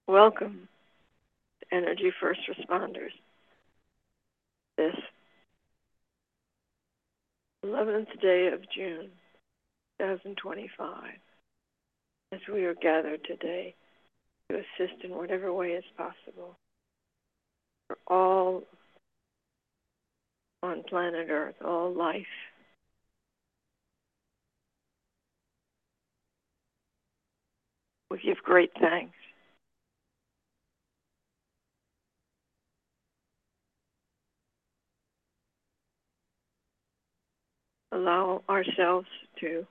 Welcome, Energy First Responders. This 11th day of June, 2025, as we are gathered today to assist in whatever way is possible for all on planet Earth, all life. We give great thanks. Allow ourselves to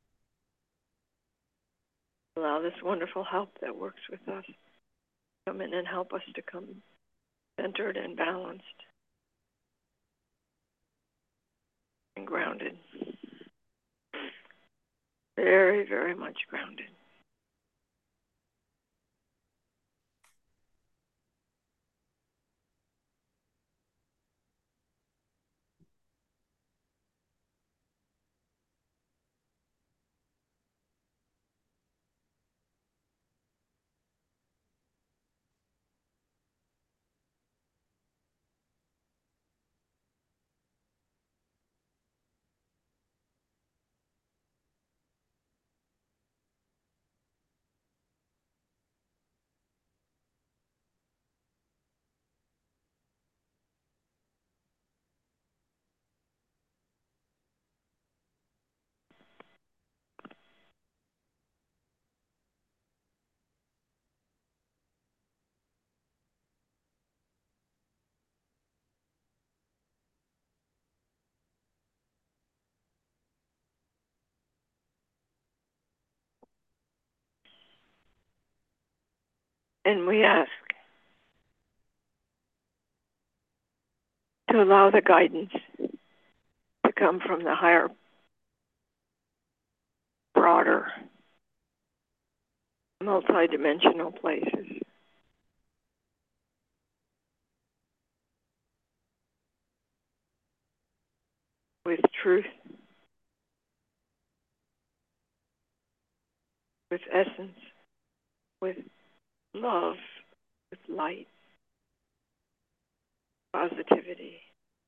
allow this wonderful help that works with us come in and help us to come centered and balanced and grounded. Very, very much grounded. And we ask to allow the guidance to come from the higher, broader, multidimensional places. With truth, with essence, with love, with light, positivity.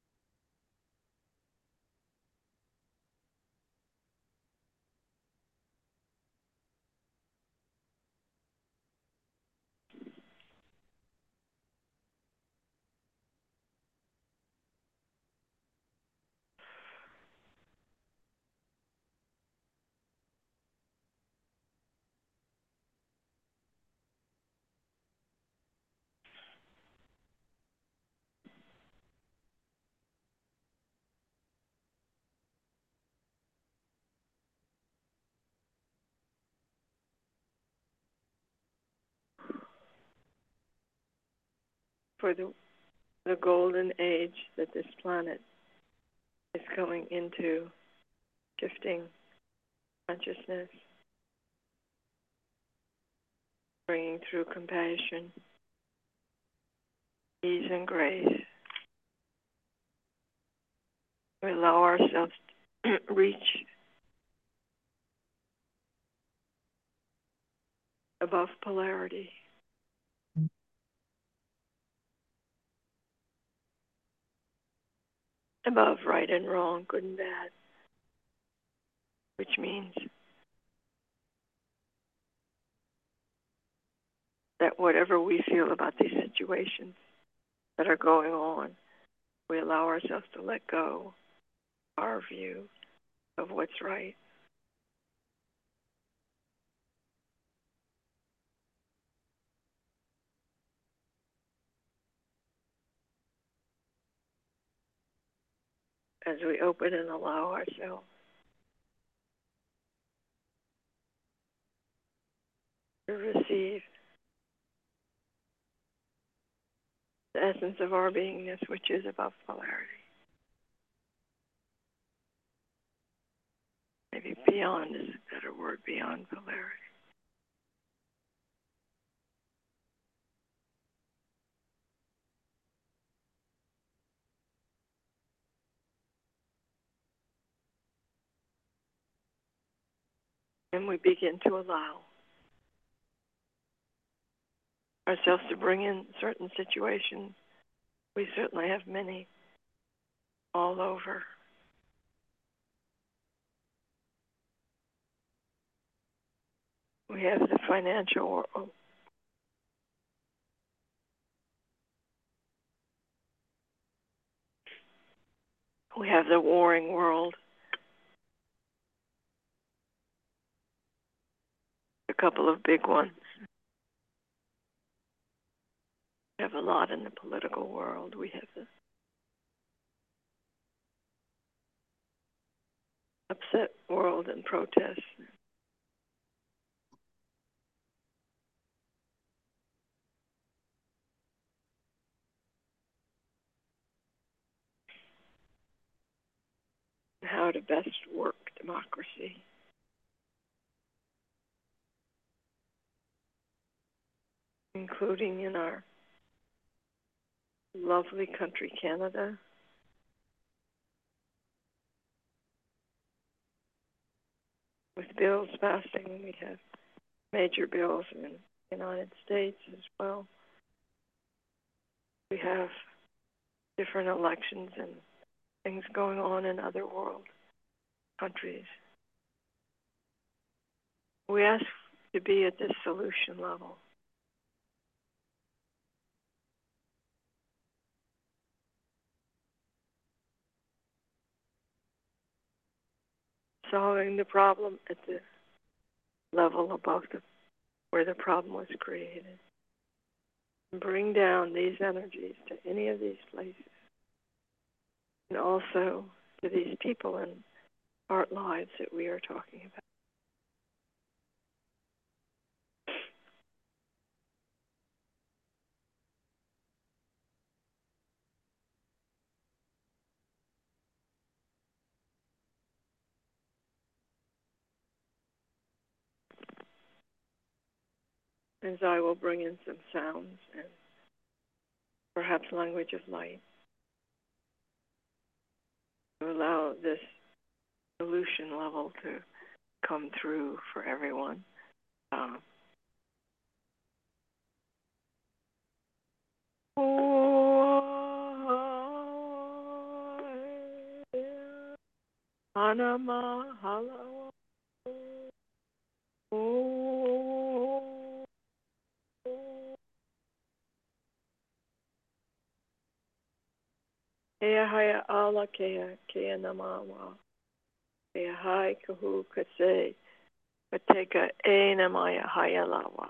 For the golden age that this planet is going into, shifting consciousness, bringing through compassion, ease and grace. We allow ourselves to reach above polarity. Above right and wrong, good and bad, which means that whatever we feel about these situations that are going on, we allow ourselves to let go our view of what's right. As we open and allow ourselves to receive the essence of our beingness, which is above polarity. Maybe beyond is a better word, beyond polarity. And we begin to allow ourselves to bring in certain situations. We certainly have many all over. We have the financial world. We have the warring world. A couple of big ones. We have a lot in the political world. We have the upset world and protests. How to best work democracy. Including in our lovely country, Canada. With bills passing, we have major bills in the United States as well. We have different elections and things going on in other world countries. We ask to be at this solution level. Solving the problem at the level above where the problem was created. And bring down these energies to any of these places. And also to these people in our lives that we are talking about. As I will bring in some sounds and perhaps language of light to allow this solution level to come through for everyone. Anama halawa. Ea haya ala kea namawa. Ea hai kahu kase. Pateka e namaya haya lawa.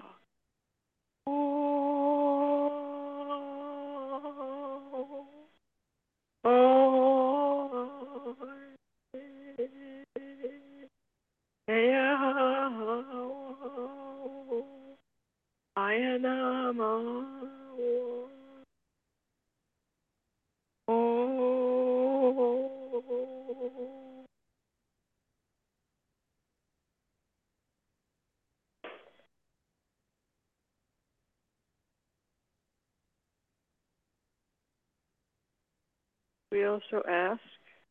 We also ask,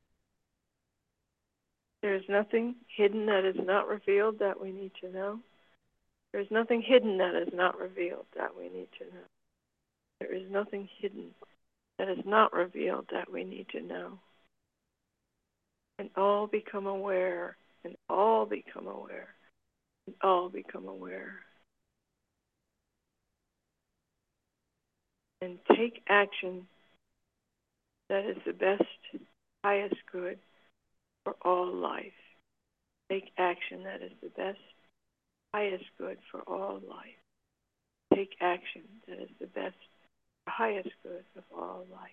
there is nothing hidden that is not revealed that we need to know. There is nothing hidden that is not revealed that we need to know. There is nothing hidden that is not revealed that we need to know. And all become aware, and all become aware, and all become aware. And take action that is the best, highest good for all life. Take action that is the best, highest good for all life. Take action that is the best, highest good of all life.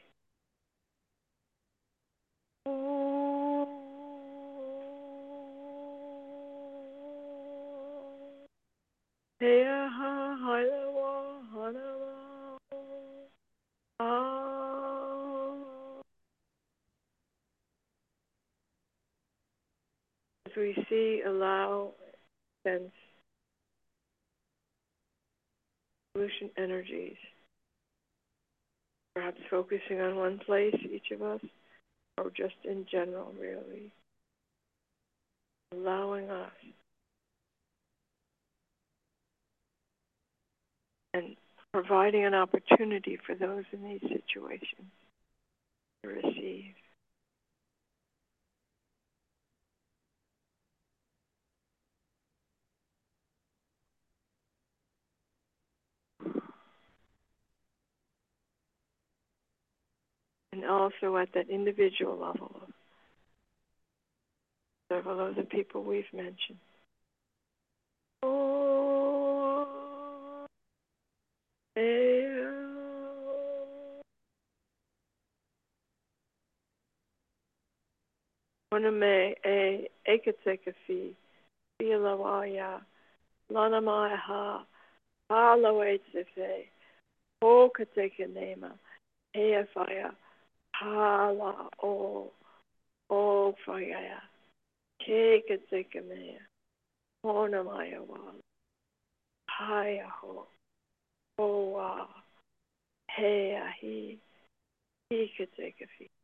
As we see, allow, sense solution energies, perhaps focusing on one place, each of us, or just in general, really, allowing us and providing an opportunity for those in these situations to receive. And also at that individual level of several of the people we've mentioned. Oh, Oname e ekatekafi, Bilawaya, Lanamaiha, Halawaitsefe, Hokatekanema, Eafaya, Hala o Faya, Kekatekamea, Onamaya Wala, Hayaho, Owa, Hea he could take a feet.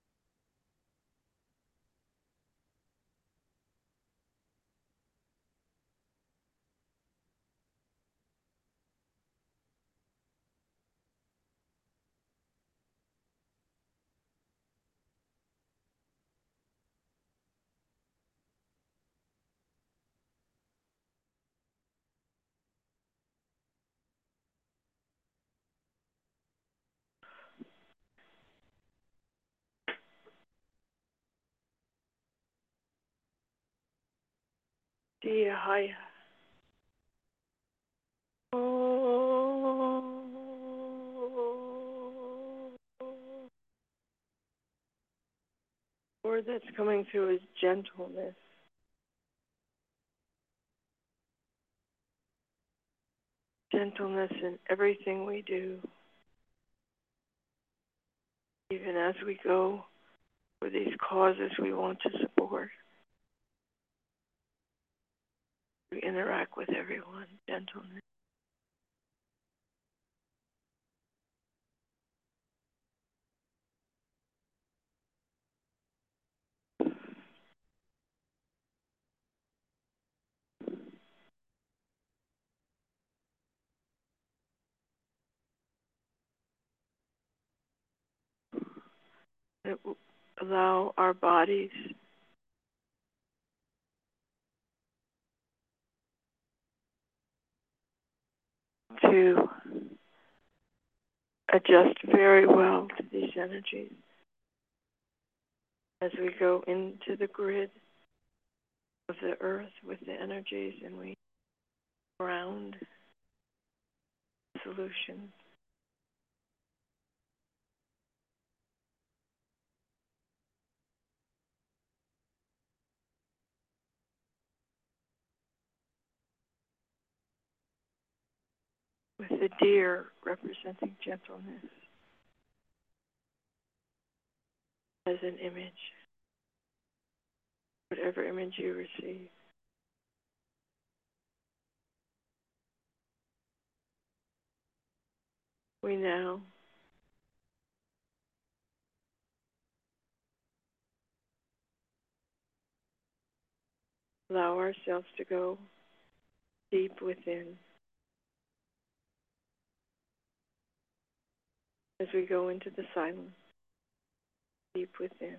Dear Haya. Word that's coming through is gentleness. Gentleness in everything we do. Even as we go for these causes we want to support. We interact with everyone. Gentleness. It will allow our bodies to adjust very well to these energies as we go into the grid of the earth with the energies and we ground solutions. With the deer representing gentleness as an image, whatever image you receive. We now allow ourselves to go deep within as we go into the silence, deep within.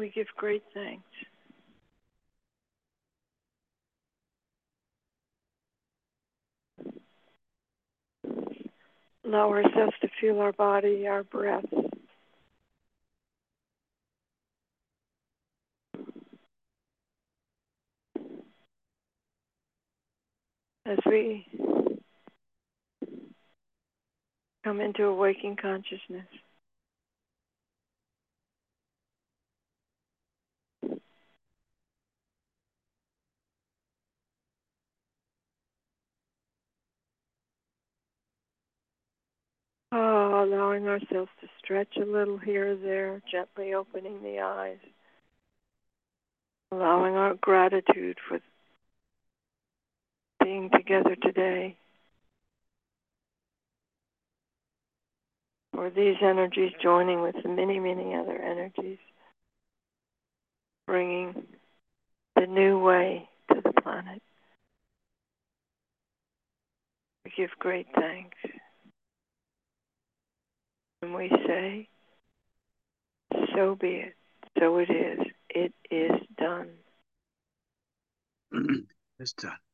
We give great thanks. Allow ourselves to feel our body, our breath. As we come into a waking consciousness. Oh, allowing ourselves to stretch a little here or there, gently opening the eyes. Allowing our gratitude for being together today. For these energies joining with the many, many other energies. Bringing the new way to the planet. We give great thanks. And we say, so be it, so it is done. It's done.